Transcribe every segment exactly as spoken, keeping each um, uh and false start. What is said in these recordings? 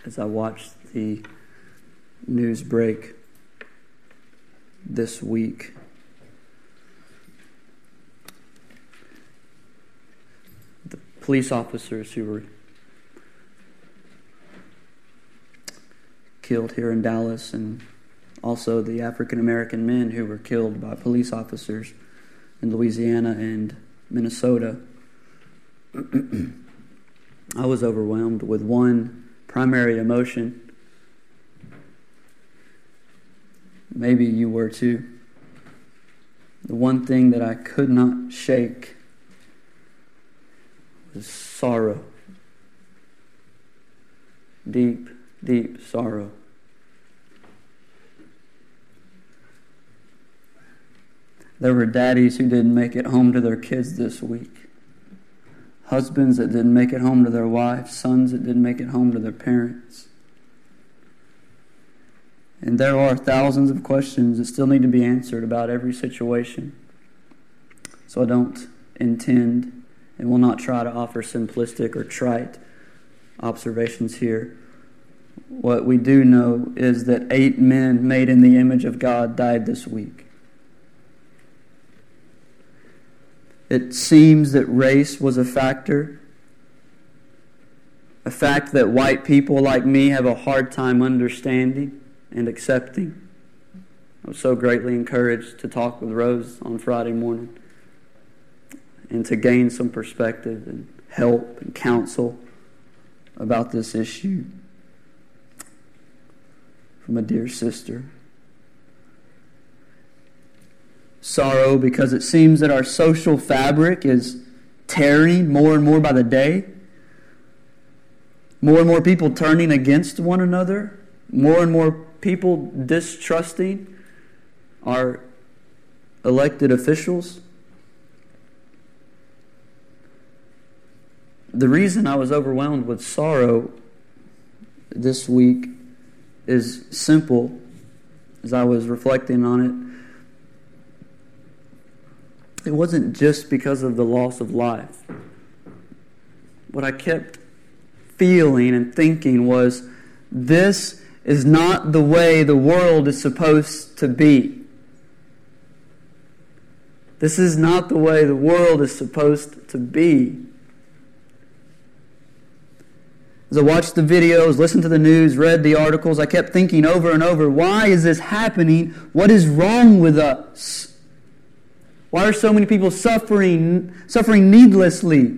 as I watched the news break this week. The police officers who were killed here in Dallas, and also the African American men who were killed by police officers in Louisiana and Minnesota. I was overwhelmed with one primary emotion. Maybe you were too. The one thing that I could not shake was sorrow. Deep, deep sorrow. There were daddies who didn't make it home to their kids this week. Husbands that didn't make it home to their wives. Sons that didn't make it home to their parents. And there are thousands of questions that still need to be answered about every situation. So I don't intend and will not try to offer simplistic or trite observations here. What we do know is that eight men made in the image of God died this week. It seems that race was a factor, a fact that white people like me have a hard time understanding and accepting. I was so greatly encouraged to talk with Rose on Friday morning and to gain some perspective and help and counsel about this issue from a dear sister. Sorrow because it seems that our social fabric is tearing more and more by the day. More and more people turning against one another. More and more people distrusting our elected officials. The reason I was overwhelmed with sorrow this week is simple as I was reflecting on it. It wasn't just because of the loss of life. What I kept feeling and thinking was, this is not the way the world is supposed to be. This is not the way the world is supposed to be. As I watched the videos, listened to the news, read the articles, I kept thinking over and over, why is this happening? What is wrong with us? Why are so many people suffering, suffering needlessly?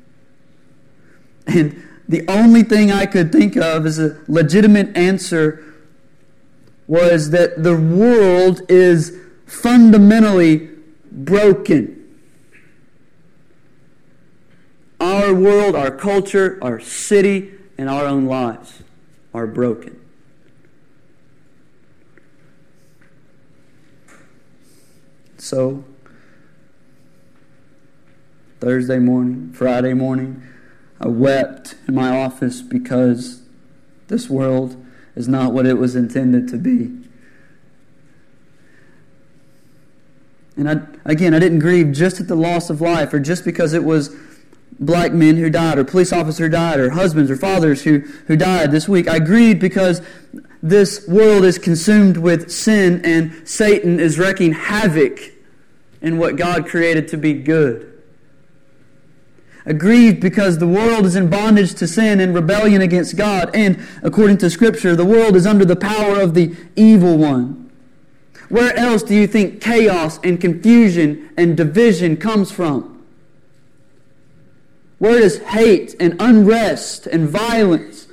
And the only thing I could think of as a legitimate answer was that the world is fundamentally broken. Our world, our culture, our city, and our own lives are broken. So, Thursday morning, Friday morning, I wept in my office because this world is not what it was intended to be. And I, again, I didn't grieve just at the loss of life or just because it was black men who died or police officers who died or husbands or fathers who, who died this week. I grieved because this world is consumed with sin and Satan is wreaking havoc in what God created to be good. I grieved because the world is in bondage to sin and rebellion against God. And according to Scripture, the world is under the power of the evil one. Where else do you think chaos and confusion and division comes from? Where does hate and unrest and violence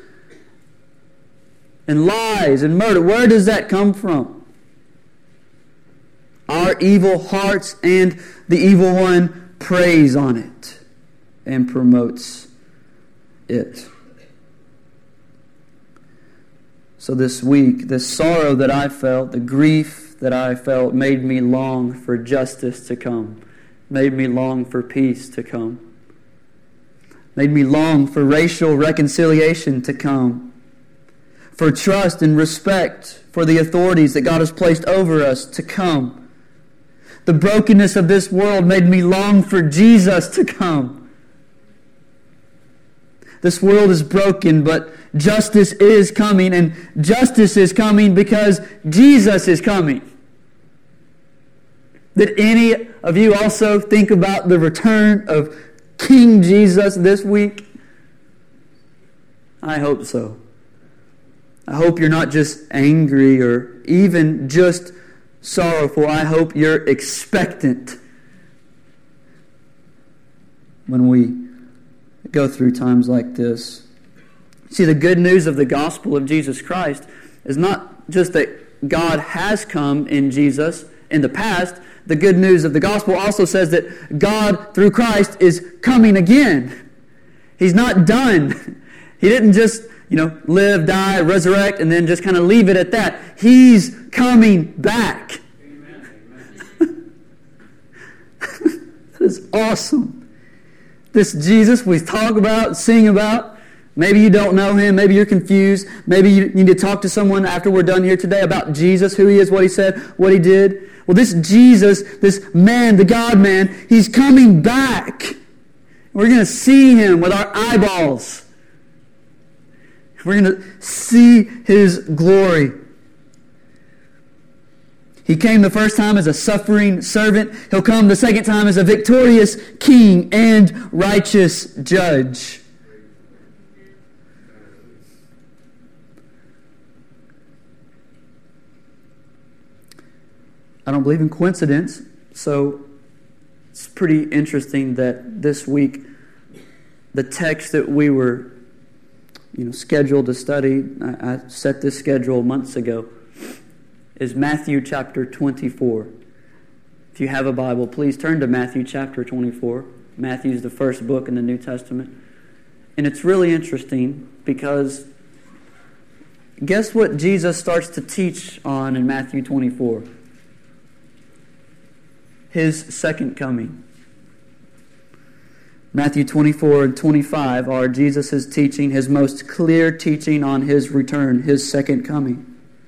and lies and murder, where does that come from? Our evil hearts and the evil one preys on it and promotes it. So this week, the sorrow that I felt, the grief that I felt made me long for justice to come, made me long for peace to come, made me long for racial reconciliation to come, for trust and respect for the authorities that God has placed over us to come. The brokenness of this world made me long for Jesus to come. This world is broken, but justice is coming, and justice is coming because Jesus is coming. Did any of you also think about the return of King Jesus this week? I hope so. I hope you're not just angry or even just sorrowful. I hope you're expectant when we go through times like this. See, the good news of the gospel of Jesus Christ is not just that God has come in Jesus in the past. The good news of the gospel also says that God, through Christ, is coming again. He's not done. He didn't just, you know, live, die, resurrect, and then just kind of leave it at that. He's coming back. Amen. That is awesome. This Jesus we talk about, sing about, maybe you don't know Him, maybe you're confused, maybe you need to talk to someone after we're done here today about Jesus, who He is, what He said, what He did. Well, this Jesus, this man, the God-man, He's coming back. We're going to see Him with our eyeballs. We're going to see His glory. He came the first time as a suffering servant. He'll come the second time as a victorious king and righteous judge. I don't believe in coincidence, so it's pretty interesting that this week the text that we were, you know, scheduled to study, I, I set this schedule months ago, is Matthew chapter twenty-four. If you have a Bible, please turn to Matthew chapter twenty-four. Matthew is the first book in the New Testament. And it's really interesting because guess what Jesus starts to teach on in Matthew twenty-four? His second coming. Matthew twenty-four and twenty-five are Jesus' teaching, His most clear teaching on His return, His second coming.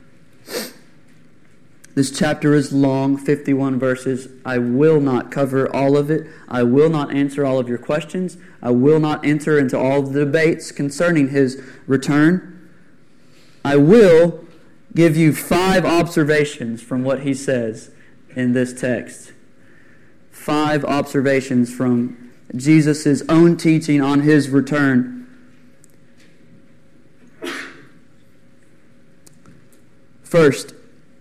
This chapter is long, fifty-one verses. I will not cover all of it. I will not answer all of your questions. I will not enter into all of the debates concerning His return. I will give you five observations from what He says in this text. Five observations from Jesus' own teaching on His return. First,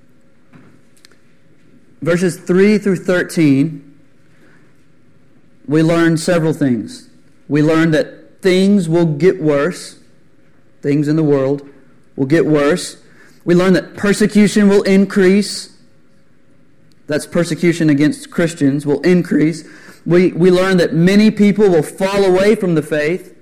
verses three through thirteen, we learn several things. We learn that things will get worse. Things in the world will get worse. We learn that persecution will increase. That's persecution against Christians will increase. We, we learn that many people will fall away from the faith.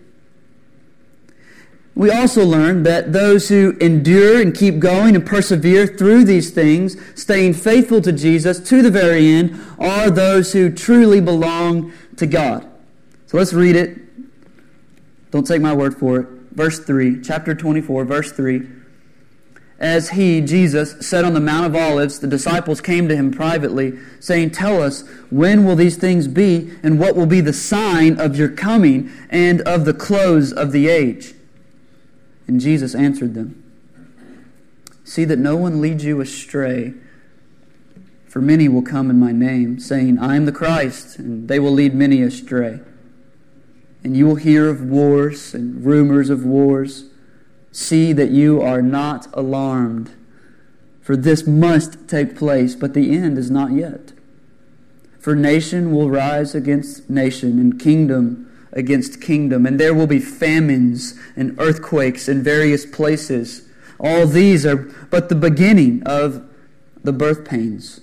We also learn that those who endure and keep going and persevere through these things, staying faithful to Jesus to the very end, are those who truly belong to God. So let's read it. Don't take my word for it. Verse three, chapter twenty-four, verse three. As He, Jesus, sat on the Mount of Olives, the disciples came to Him privately, saying, "Tell us, when will these things be, and what will be the sign of your coming and of the close of the age?" And Jesus answered them, "See that no one leads you astray, for many will come in my name, saying, 'I am the Christ,' and they will lead many astray. And you will hear of wars and rumors of wars. See that you are not alarmed, for this must take place, but the end is not yet. For nation will rise against nation, and kingdom against kingdom, and there will be famines and earthquakes in various places. All these are but the beginning of the birth pains.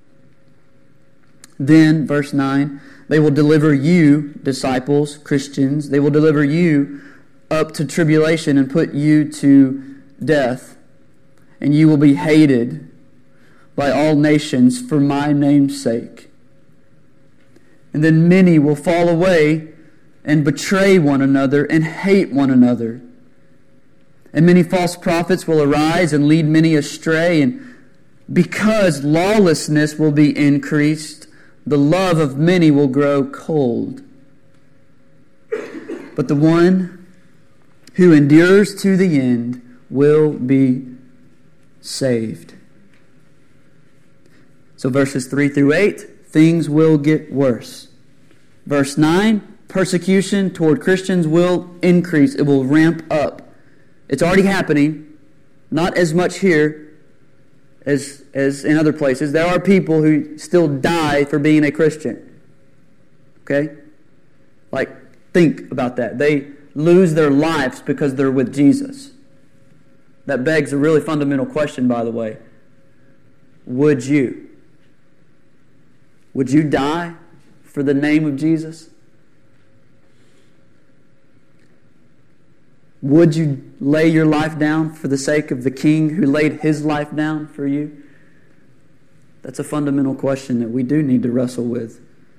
Then, verse nine, they will deliver you, disciples, Christians, they will deliver you up to tribulation and put you to death, and you will be hated by all nations for my name's sake. And then many will fall away and betray one another and hate one another. And many false prophets will arise and lead many astray, and because lawlessness will be increased, the love of many will grow cold. But the one who endures to the end will be saved. So verses three through eight, things will get worse. Verse nine, persecution toward Christians will increase. It will ramp up. It's already happening. Not as much here as, as in other places. There are people who still die for being a Christian. Okay? Like, think about that. They lose their lives because they're with Jesus. That begs a really fundamental question, by the way. Would you? Would you die for the name of Jesus? Would you lay your life down for the sake of the King who laid His life down for you? That's a fundamental question that we do need to wrestle with.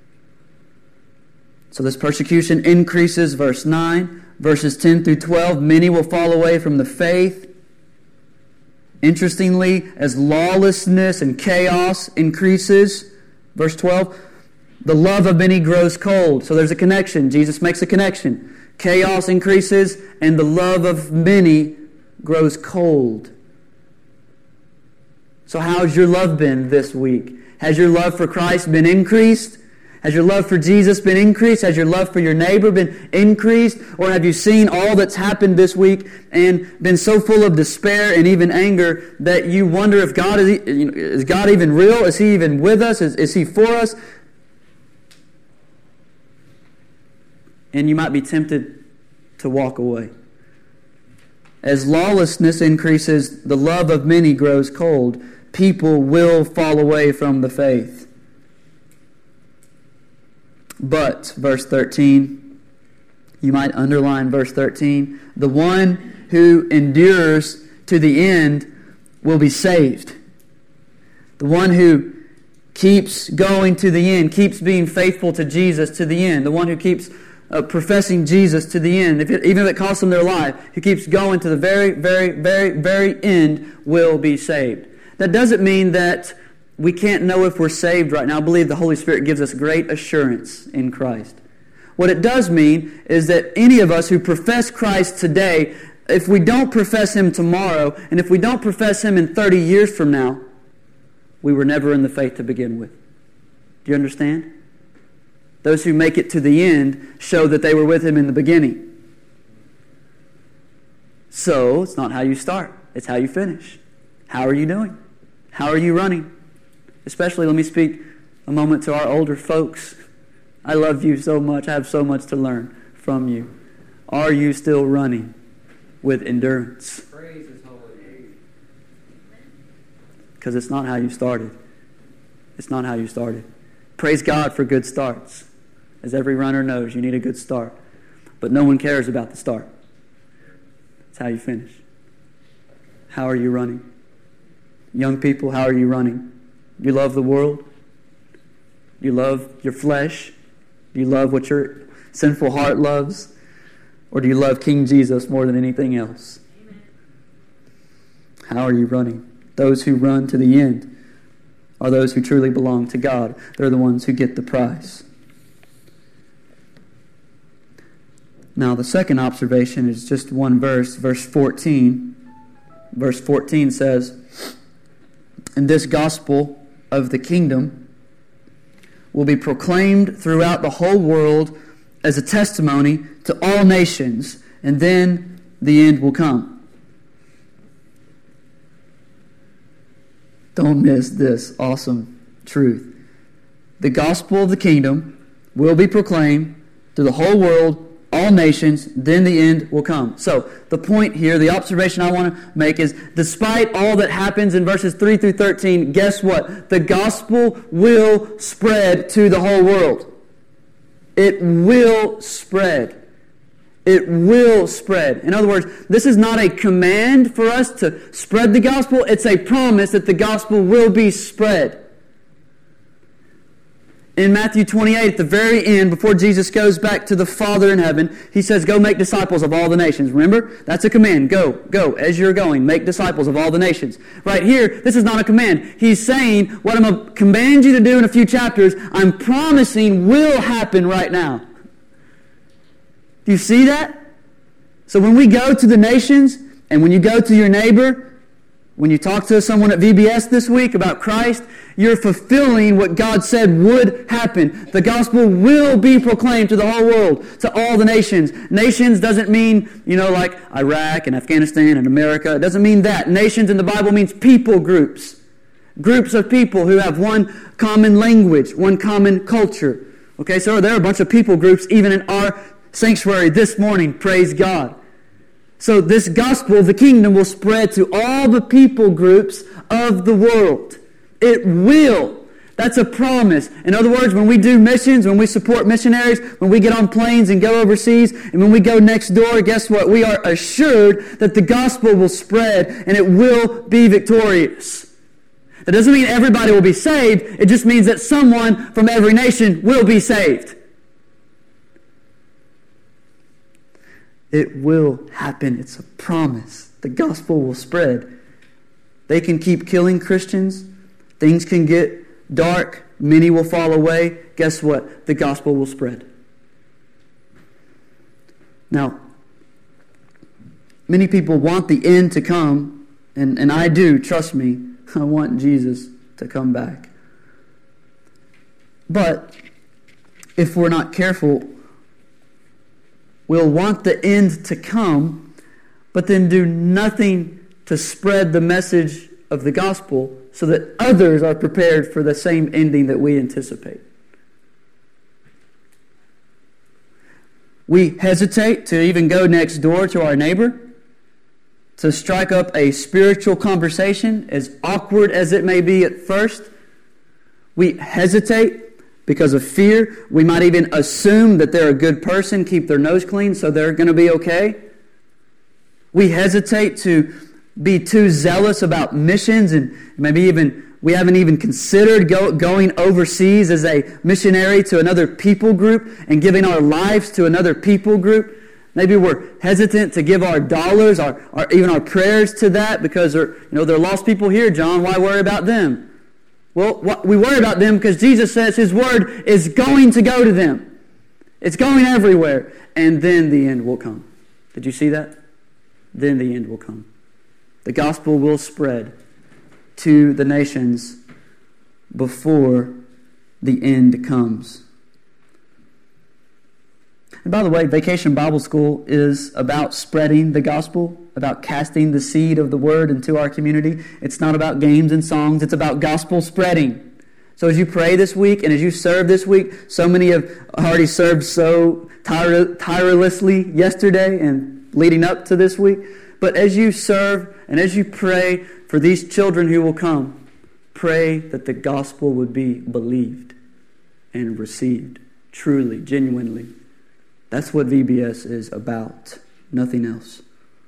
So this persecution increases, verse nine. Verses ten through twelve, many will fall away from the faith. Interestingly, as lawlessness and chaos increases, verse twelve, the love of many grows cold. So there's a connection. Jesus makes a connection. Chaos increases, and the love of many grows cold. So how's your love been this week? Has your love for Christ been increased? Has your love for Jesus been increased? Has your love for your neighbor been increased? Or have you seen all that's happened this week and been so full of despair and even anger that you wonder if God is, is God even real? Is He even with us? Is, is He for us? And you might be tempted to walk away. As lawlessness increases, the love of many grows cold. People will fall away from the faith. But, verse thirteen, you might underline verse thirteen, the one who endures to the end will be saved. The one who keeps going to the end, keeps being faithful to Jesus to the end, the one who keeps uh, professing Jesus to the end, if it, even if it costs them their life, who keeps going to the very, very, very, very end will be saved. That doesn't mean that we can't know if we're saved right now. I believe the Holy Spirit gives us great assurance in Christ. What it does mean is that any of us who profess Christ today, if we don't profess Him tomorrow, and if we don't profess Him in thirty years from now, we were never in the faith to begin with. Do you understand? Those who make it to the end show that they were with Him in the beginning. So, it's not how you start. It's how you finish. How are you doing? How are you running? Especially, let me speak a moment to our older folks. I love you so much. I have so much to learn from you. Are you still running with endurance? Praise His holy name. Because it's not how you started. It's not how you started. Praise God for good starts. As every runner knows, you need a good start. But no one cares about the start. It's how you finish. How are you running? Young people, how are you running? Do you love the world? Do you love your flesh? Do you love what your sinful heart loves? Or do you love King Jesus more than anything else? Amen. How are you running? Those who run to the end are those who truly belong to God. They're the ones who get the prize. Now, the second observation is just one verse, verse fourteen. Verse fourteen says, "And this gospel of the kingdom will be proclaimed throughout the whole world as a testimony to all nations, and then the end will come." Don't miss this awesome truth. The gospel of the kingdom will be proclaimed to the whole world, all nations, then the end will come. So, the point here, the observation I want to make is, despite all that happens in verses three through thirteen, guess what? The gospel will spread to the whole world. It will spread. It will spread. In other words, this is not a command for us to spread the gospel. It's a promise that the gospel will be spread. In Matthew twenty-eight, at the very end, before Jesus goes back to the Father in heaven, He says, "Go make disciples of all the nations." Remember? That's a command. Go, go, as you're going, make disciples of all the nations. Right here, this is not a command. He's saying, what I'm going to command you to do in a few chapters, I'm promising will happen right now. Do you see that? So when we go to the nations, and when you go to your neighbor, when you talk to someone at V B S this week about Christ, you're fulfilling what God said would happen. The gospel will be proclaimed to the whole world, to all the nations. Nations doesn't mean, you know, like Iraq and Afghanistan and America. It doesn't mean that. Nations in the Bible means people groups. Groups of people who have one common language, one common culture. Okay, so there are a bunch of people groups even in our sanctuary this morning. Praise God. So this gospel of the kingdom will spread to all the people groups of the world. It will. That's a promise. In other words, when we do missions, when we support missionaries, when we get on planes and go overseas, and when we go next door, guess what? We are assured that the gospel will spread and it will be victorious. That doesn't mean everybody will be saved. It just means that someone from every nation will be saved. It will happen. It's a promise. The gospel will spread. They can keep killing Christians. Things can get dark. Many will fall away. Guess what? The gospel will spread. Now, many people want the end to come, and, and I do, trust me. I want Jesus to come back. But if we're not careful, we'll want the end to come, but then do nothing to spread the message of the gospel so that others are prepared for the same ending that we anticipate. We hesitate to even go next door to our neighbor, to strike up a spiritual conversation, as awkward as it may be at first. We hesitate because of fear. We might even assume that they're a good person, keep their nose clean, so they're going to be okay. We hesitate to be too zealous about missions, and maybe even we haven't even considered go, going overseas as a missionary to another people group and giving our lives to another people group. Maybe we're hesitant to give our dollars, our, our even our prayers to that because they're, you know, they're lost people here, John. Why worry about them? Well, we worry about them because Jesus says His word is going to go to them. It's going everywhere. And then the end will come. Did you see that? Then the end will come. The gospel will spread to the nations before the end comes. And by the way, Vacation Bible School is about spreading the gospel, about casting the seed of the word into our community. It's not about games and songs. It's about gospel spreading. So as you pray this week and as you serve this week, so many have already served so tire- tirelessly yesterday and leading up to this week. But as you serve and as you pray for these children who will come, pray that the gospel would be believed and received truly, genuinely. That's what V B S is about, nothing else.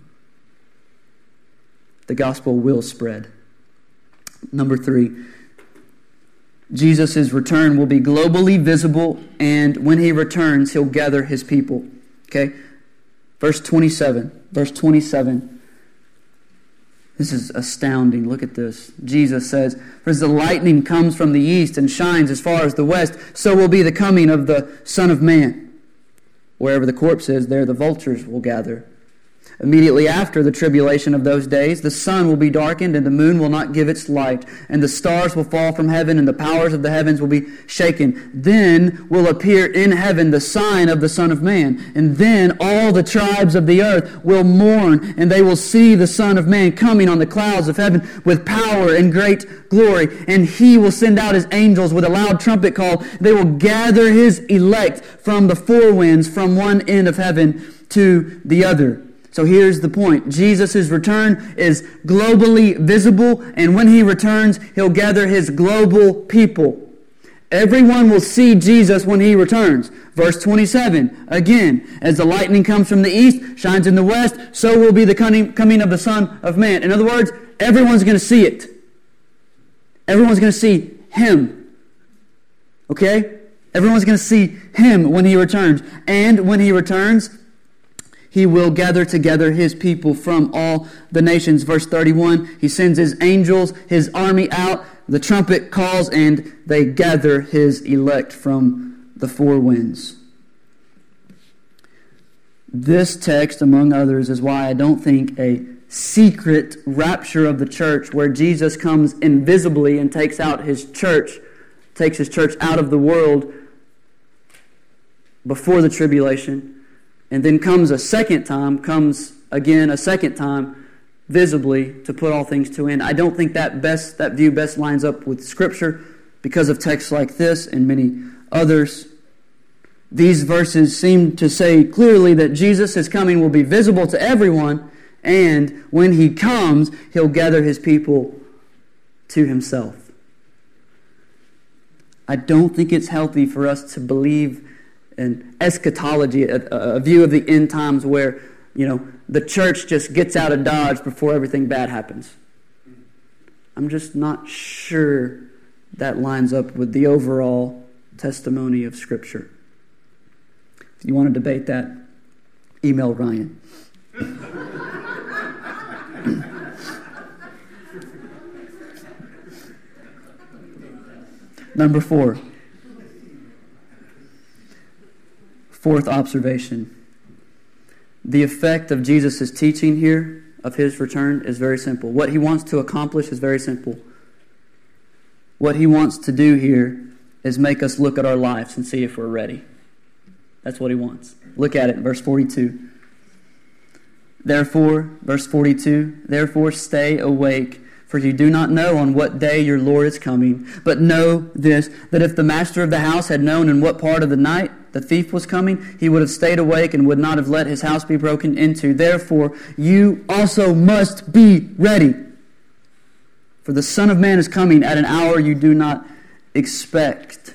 The gospel will spread. Number three, Jesus' return will be globally visible, and when He returns, He'll gather His people. Okay? Verse twenty-seven. Verse twenty-seven. This is astounding. Look at this. Jesus says, "For as the lightning comes from the east and shines as far as the west, so will be the coming of the Son of Man. Wherever the corpse is, there the vultures will gather. Immediately after the tribulation of those days, the sun will be darkened, and the moon will not give its light, and the stars will fall from heaven, and the powers of the heavens will be shaken. Then will appear in heaven the sign of the Son of Man. And then all the tribes of the earth will mourn, and they will see the Son of Man coming on the clouds of heaven with power and great glory. And He will send out His angels with a loud trumpet call. They will gather His elect from the four winds, from one end of heaven to the other." So here's the point. Jesus' return is globally visible, and when He returns, He'll gather His global people. Everyone will see Jesus when He returns. Verse twenty-seven, again, as the lightning comes from the east, shines in the west, so will be the coming of the Son of Man. In other words, everyone's going to see it. Everyone's going to see Him. Okay? Everyone's going to see Him when He returns. And when He returns, He will gather together His people from all the nations. Verse thirty-one, He sends His angels, His army out. The trumpet calls, and they gather His elect from the four winds. This text, among others, is why I don't think a secret rapture of the church where Jesus comes invisibly and takes out his church, takes his church out of the world before the tribulation, and then comes a second time, comes again a second time visibly to put all things to end. I don't think that best that view best lines up with Scripture because of texts like this and many others. These verses seem to say clearly that Jesus' coming will be visible to everyone, and when he comes, he'll gather his people to himself. I don't think it's healthy for us to believe in eschatology, a, a view of the end times where, you know, the church just gets out of Dodge before everything bad happens. I'm just not sure that lines up with the overall testimony of Scripture. If you want to debate that, email Ryan. Number four. Fourth observation. The effect of Jesus' teaching here, of his return, is very simple. What he wants to accomplish is very simple. What he wants to do here is make us look at our lives and see if we're ready. That's what he wants. Look at it in verse forty-two. Therefore, verse forty-two, therefore stay awake, for you do not know on what day your Lord is coming. But know this, that if the master of the house had known in what part of the night the thief was coming, he would have stayed awake and would not have let his house be broken into. Therefore, you also must be ready. For the Son of Man is coming at an hour you do not expect.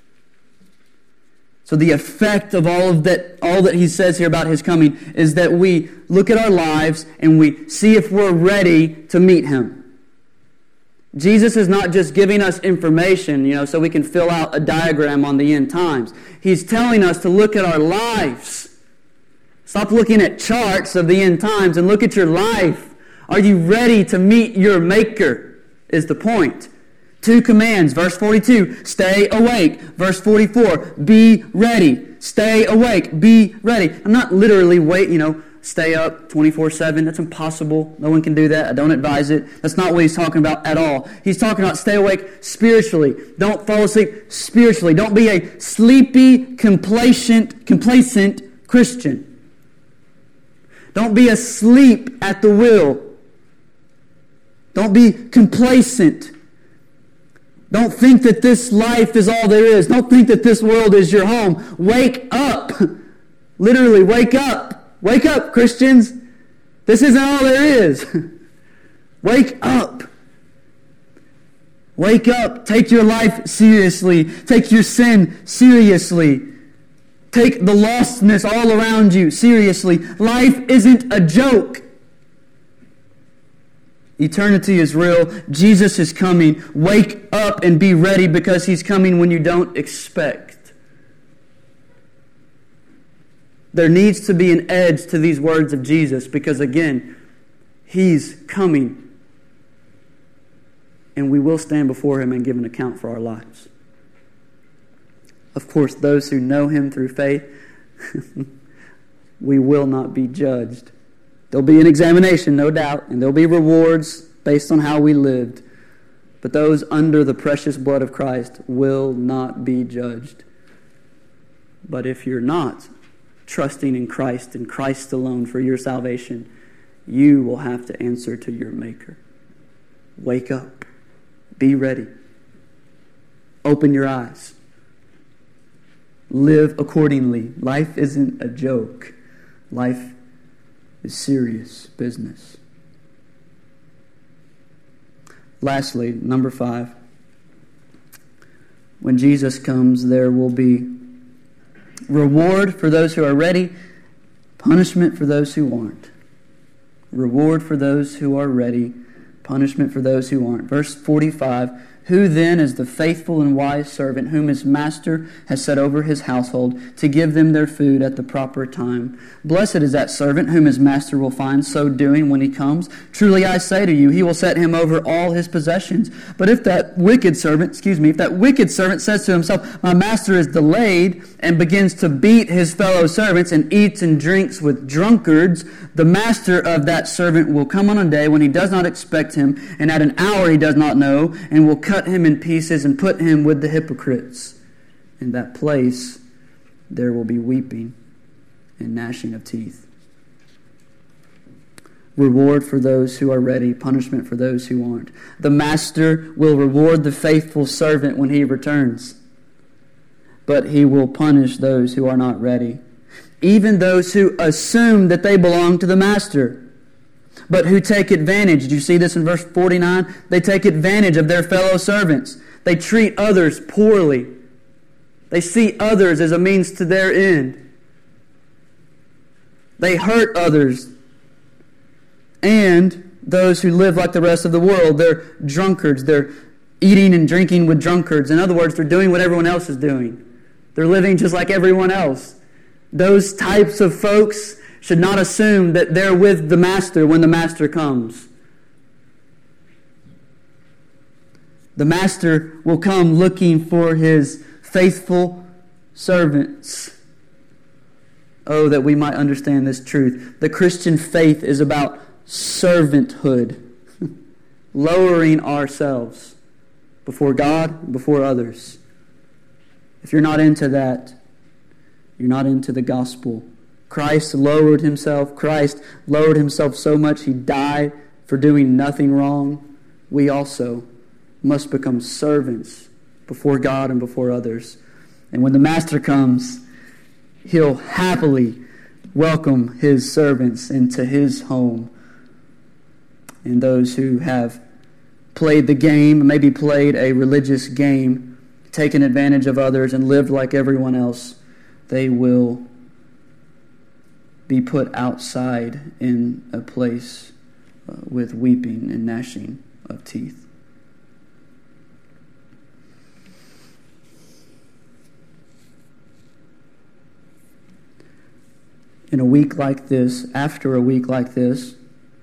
So the effect of all of that, all that he says here about his coming is that we look at our lives and we see if we're ready to meet him. Jesus is not just giving us information, you know, so we can fill out a diagram on the end times. He's telling us to look at our lives. Stop looking at charts of the end times and look at your life. Are you ready to meet your Maker, is the point. Two commands. Verse forty-two, stay awake. Verse forty-four, be ready. Stay awake. Be ready. I'm not literally wait, you know, stay up twenty-four seven. That's impossible. No one can do that. I don't advise it. That's not what he's talking about at all. He's talking about stay awake spiritually. Don't fall asleep spiritually. Don't be a sleepy, complacent, complacent Christian. Don't be asleep at the wheel. Don't be complacent. Don't think that this life is all there is. Don't think that this world is your home. Wake up. Literally, wake up. Wake up, Christians. This isn't all there is. Wake up. Wake up. Take your life seriously. Take your sin seriously. Take the lostness all around you seriously. Life isn't a joke. Eternity is real. Jesus is coming. Wake up and be ready because he's coming when you don't expect. There needs to be an edge to these words of Jesus because, again, he's coming. And we will stand before him and give an account for our lives. Of course, those who know him through faith, we will not be judged. There'll be an examination, no doubt, and there'll be rewards based on how we lived. But those under the precious blood of Christ will not be judged. But if you're not trusting in Christ and Christ alone for your salvation, you will have to answer to your Maker. Wake up. Be ready. Open your eyes. Live accordingly. Life isn't a joke. Life is serious business. Lastly, number five. When Jesus comes, there will be reward for those who are ready, punishment for those who aren't. Reward for those who are ready, punishment for those who aren't. Verse forty-five, Who then is the faithful and wise servant whom his master has set over his household to give them their food at the proper time? Blessed is that servant whom his master will find so doing when he comes. Truly I say to you, he will set him over all his possessions. But if that wicked servant, excuse me, if that wicked servant says to himself, my master is delayed, and begins to beat his fellow servants and eats and drinks with drunkards, the master of that servant will come on a day when he does not expect him, and at an hour he does not know, and will cut him in pieces and put him with the hypocrites. In that place there will be weeping and gnashing of teeth. Reward for those who are ready, punishment for those who aren't. The master will reward the faithful servant when he returns, but he will punish those who are not ready. Even those who assume that they belong to the master, but who take advantage. Did you see this in verse forty-nine? They take advantage of their fellow servants. They treat others poorly. They see others as a means to their end. They hurt others. And those who live like the rest of the world, they're drunkards. They're eating and drinking with drunkards. In other words, they're doing what everyone else is doing. They're living just like everyone else. Those types of folks should not assume that they're with the master when the master comes. The master will come looking for his faithful servants. Oh, that we might understand this truth. The Christian faith is about servanthood, lowering ourselves before God and before others. If you're not into that, you're not into the gospel. Christ lowered himself. Christ lowered himself so much he died for doing nothing wrong. We also must become servants before God and before others. And when the master comes, he'll happily welcome his servants into his home. And those who have played the game, maybe played a religious game, taken advantage of others and lived like everyone else, they will be put outside in a place uh, with weeping and gnashing of teeth. In a week like this, after a week like this,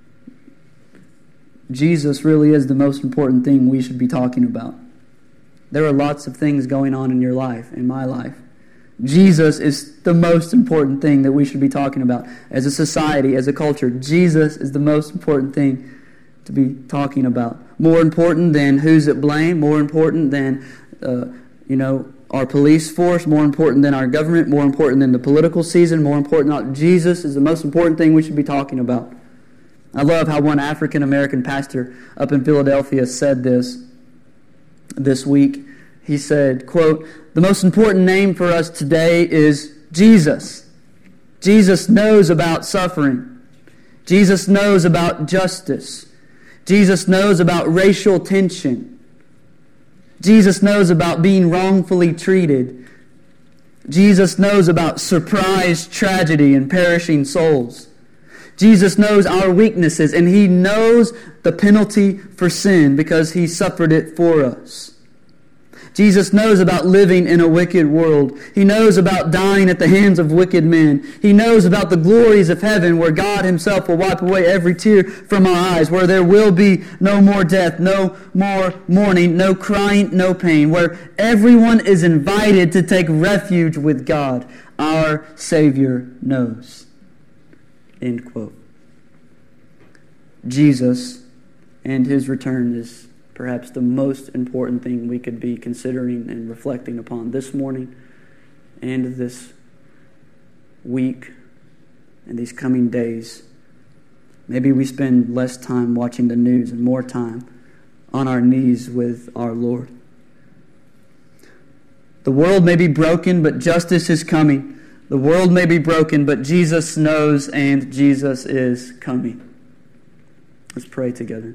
Jesus really is the most important thing we should be talking about. There are lots of things going on in your life, in my life. Jesus is the most important thing that we should be talking about. As a society, as a culture, Jesus is the most important thing to be talking about. More important than who's at blame, more important than, uh, you know, our police force, more important than our government, more important than the political season, more important not Jesus is the most important thing we should be talking about. I love how one African-American pastor up in Philadelphia said this this week. He said, quote, "The most important name for us today is Jesus. Jesus knows about suffering. Jesus knows about justice. Jesus knows about racial tension. Jesus knows about being wrongfully treated. Jesus knows about surprise tragedy and perishing souls. Jesus knows our weaknesses, and He knows the penalty for sin because He suffered it for us. Jesus knows about living in a wicked world. He knows about dying at the hands of wicked men. He knows about the glories of heaven where God Himself will wipe away every tear from our eyes, where there will be no more death, no more mourning, no crying, no pain, where everyone is invited to take refuge with God. Our Savior knows." End quote. Jesus and His return is perhaps the most important thing we could be considering and reflecting upon this morning and this week and these coming days. Maybe we spend less time watching the news and more time on our knees with our Lord. The world may be broken, but justice is coming. The world may be broken, but Jesus knows and Jesus is coming. Let's pray together.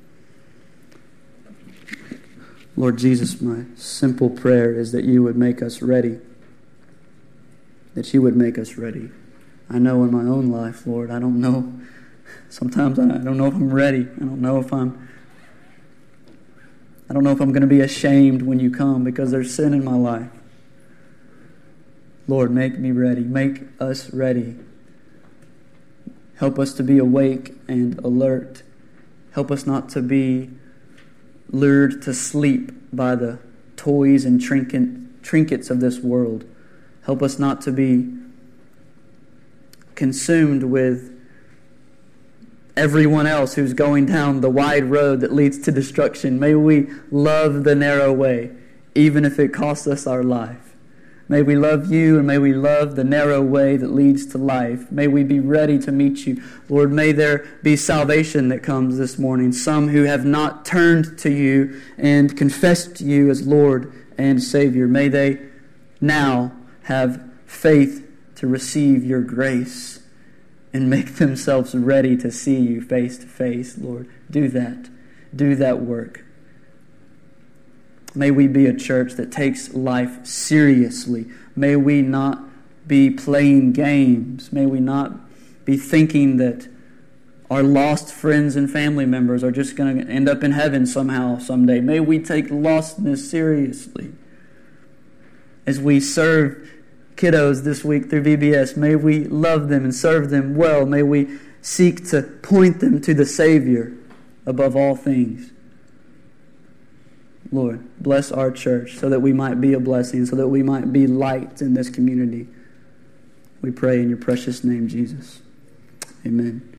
Lord Jesus, my simple prayer is that You would make us ready. That You would make us ready. I know in my own life, Lord, I don't know. Sometimes I don't know if I'm ready. I don't know if I'm I don't know if I'm going to be ashamed when you come because there's sin in my life. Lord, make me ready. Make us ready. Help us to be awake and alert. Help us not to be lured to sleep by the toys and trinket, trinkets of this world. Help us not to be consumed with everyone else who's going down the wide road that leads to destruction. May we love the narrow way, even if it costs us our life. May we love you, and may we love the narrow way that leads to life. May we be ready to meet you. Lord, may there be salvation that comes this morning. Some who have not turned to you and confessed you as Lord and Savior. May they now have faith to receive your grace and make themselves ready to see you face to face, Lord. Do that. Do that work. May we be a church that takes life seriously. May we not be playing games. May we not be thinking that our lost friends and family members are just going to end up in heaven somehow, someday. May we take lostness seriously. As we serve kiddos this week through V B S, may we love them and serve them well. May we seek to point them to the Savior above all things. Lord, bless our church so that we might be a blessing, so that we might be light in this community. We pray in your precious name, Jesus. Amen.